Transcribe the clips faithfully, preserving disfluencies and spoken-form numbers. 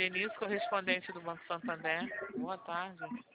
Denise, correspondente do Banco Santander. Boa tarde.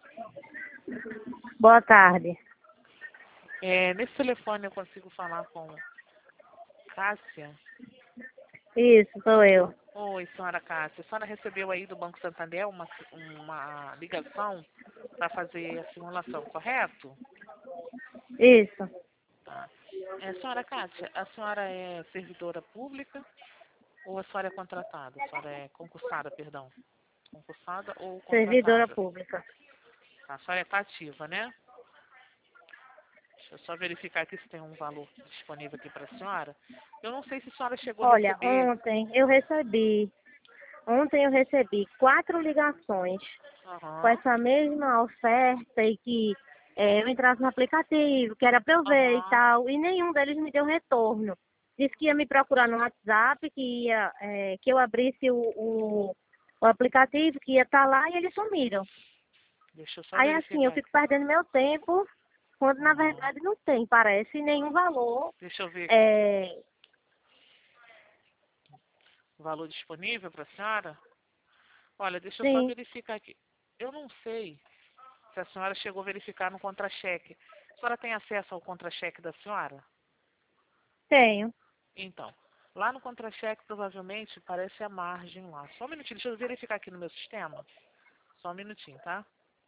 Boa tarde. É, nesse telefone eu consigo falar com Cássia? Isso, sou eu. Oi, senhora Cássia. A senhora recebeu aí do Banco Santander uma, uma ligação para fazer a simulação, correto? Isso. Tá. É, senhora Cássia, a senhora é servidora pública ou a senhora é contratada? A senhora é concursada, perdão. Concursada ou Servidora contratada? pública. Tá, a senhora está ativa, né? Deixa eu só verificar aqui se tem um valor disponível aqui para a senhora. Eu não sei se a senhora chegou a Olha, receber. ontem eu recebi, ontem eu recebi quatro ligações com Aham, essa mesma oferta e que é, eu entrasse no aplicativo, que era para eu ver e aham. tal, e nenhum deles me deu retorno. Disse que ia me procurar no WhatsApp, que ia, é, que eu abrisse o, o, o aplicativo, que ia estar lá e eles sumiram. Deixa eu só Aí assim, eu verificar fico aqui. perdendo meu tempo, quando na Aham. verdade não tem, parece, nenhum valor. Deixa eu ver aqui. É, Valor disponível para a senhora? Olha, deixa eu só sim, verificar aqui. Eu não sei se a senhora chegou a verificar no contra-cheque. A senhora tem acesso ao contra-cheque da senhora? tenho. Então, lá no contra-cheque provavelmente parece a margem lá. Só um minutinho, deixa eu verificar aqui no meu sistema. Só um minutinho, tá?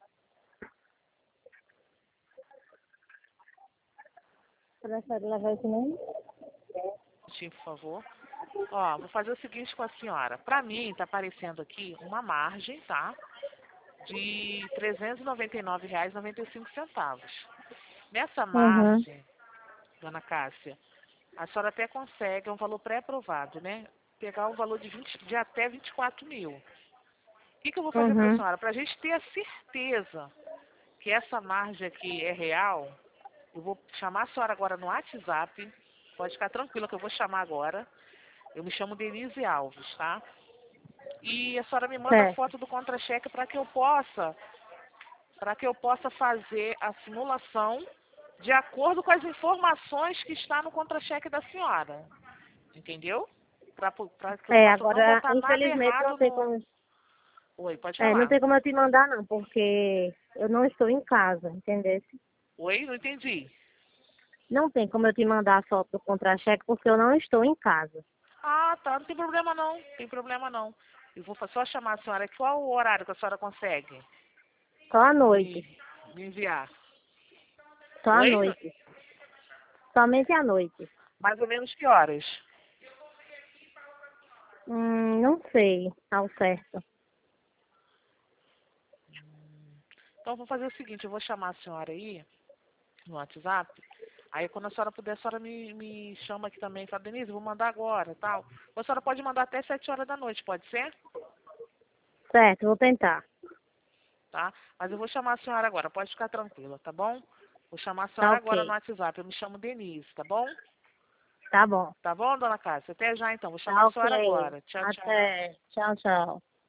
Prefere levar esse nome? Um minutinho, por favor. Ó, vou fazer o seguinte com a senhora. Para mim, tá aparecendo aqui uma margem, tá? De trezentos e noventa e nove reais e noventa e cinco centavos. Nessa Uhum, margem, dona Cássia, a senhora até consegue, é um valor pré-aprovado, né? Pegar o valor de, vinte, de até vinte e quatro mil. O que, que eu vou fazer para a uhum. senhora? Para a gente ter a certeza que essa margem aqui é real, eu vou chamar a senhora agora no WhatsApp. Pode ficar tranquila que eu vou chamar agora. Eu me chamo Denise Alves, tá? E a senhora me manda a Certo. foto do contra-cheque para que eu possa, para que eu possa fazer a simulação de acordo com as informações que está no contra-cheque da senhora. Entendeu? Para que eu É, possa não agora, botar nada infelizmente, não errado tem no. como, Oi, pode é, não falar. tem como eu te mandar, não, porque eu não estou em casa, entendeu? Oi, não entendi. Não tem como eu te mandar a foto do contra-cheque, porque eu não estou em casa. Ah, tá, não tem problema não. Não tem problema não. Eu vou só chamar a senhora. Qual o horário que a senhora consegue Só à noite. me, me enviar? Só à Oi? noite. Somente à noite. Mais ou menos que horas? Hum, não sei ao certo. Então, eu vou fazer o seguinte, eu vou chamar a senhora aí no WhatsApp. Aí, quando a senhora puder, a senhora me, me chama aqui também e fala, Denise, eu vou mandar agora, tal. Ou a senhora pode mandar até sete horas da noite, pode ser? Certo, vou tentar. Tá? Mas eu vou chamar a senhora agora, pode ficar tranquila, tá bom? Vou chamar a Tá senhora agora no ok. WhatsApp, eu me chamo Denise, tá bom? Tá bom. Tá bom, dona Cássia? Até já, então. Vou chamar Tá a ok. senhora agora. Tchau, tchau. Até. Tchau, tchau.